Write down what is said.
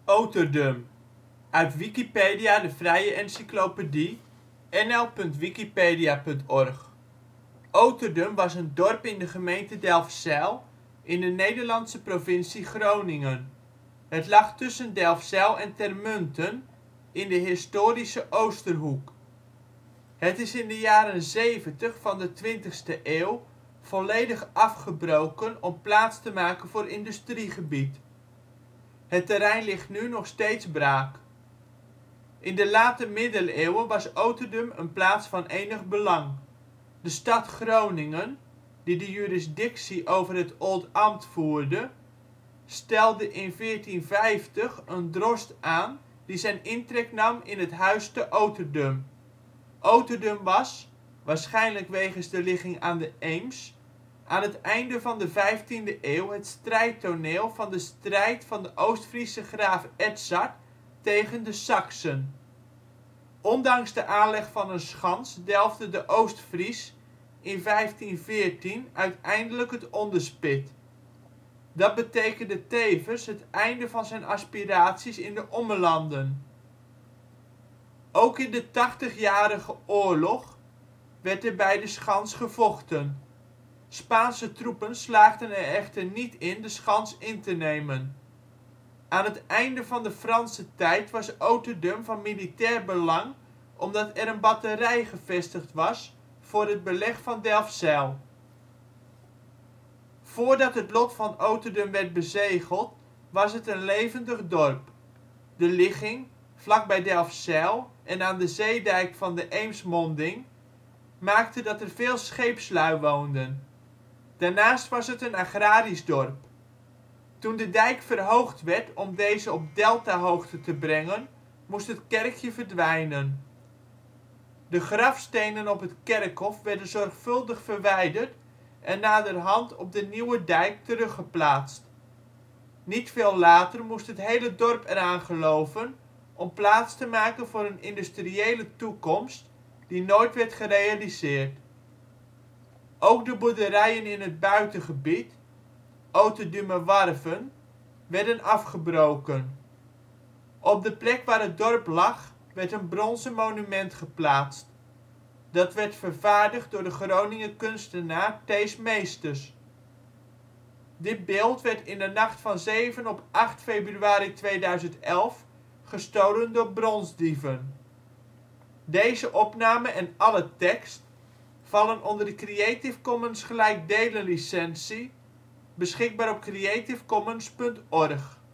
Oterdum, uit Wikipedia, de vrije encyclopedie. nl.wikipedia.org. Oterdum was een dorp in de gemeente Delfzijl in de Nederlandse provincie Groningen. Het lag tussen Delfzijl en Termunten in de historische Oosterhoek. Het is in de jaren zeventig van de 20e eeuw volledig afgebroken om plaats te maken voor industriegebied. Het terrein ligt nu nog steeds braak. In de late middeleeuwen was Oterdum een plaats van enig belang. De stad Groningen, die de jurisdictie over het Oldambt voerde, stelde in 1450 een drost aan die zijn intrek nam in het Huis te Oterdum. Oterdum was, waarschijnlijk wegens de ligging aan de Eems, aan het einde van de 15e eeuw het strijdtoneel van de strijd van de Oost-Friese graaf Edzard tegen de Saksen. Ondanks de aanleg van een schans delfde de Oost-Fries in 1514 uiteindelijk het onderspit. Dat betekende tevens het einde van zijn aspiraties in de Ommelanden. Ook in de Tachtigjarige Oorlog werd er bij de schans gevochten. Spaanse troepen slaagden er echter niet in de schans in te nemen. Aan het einde van de Franse tijd was Oterdum van militair belang omdat er een batterij gevestigd was voor het beleg van Delfzijl. Voordat het lot van Oterdum werd bezegeld was het een levendig dorp. De ligging, vlakbij Delfzijl en aan de zeedijk van de Eemsmonding, maakte dat er veel scheepslui woonden. Daarnaast was het een agrarisch dorp. Toen de dijk verhoogd werd om deze op deltahoogte te brengen, moest het kerkje verdwijnen. De grafstenen op het kerkhof werden zorgvuldig verwijderd en naderhand op de nieuwe dijk teruggeplaatst. Niet veel later moest het hele dorp eraan geloven om plaats te maken voor een industriële toekomst die nooit werd gerealiseerd. Ook de boerderijen in het buitengebied, Oterdumerwarven, werden afgebroken. Op de plek waar het dorp lag werd een bronzen monument geplaatst. Dat werd vervaardigd door de Groninger kunstenaar Thees Meesters. Dit beeld werd in de nacht van 7 op 8 februari 2011 gestolen door bronsdieven. Deze opname en alle tekst vallen onder de Creative Commons gelijkdelen licentie, beschikbaar op creativecommons.org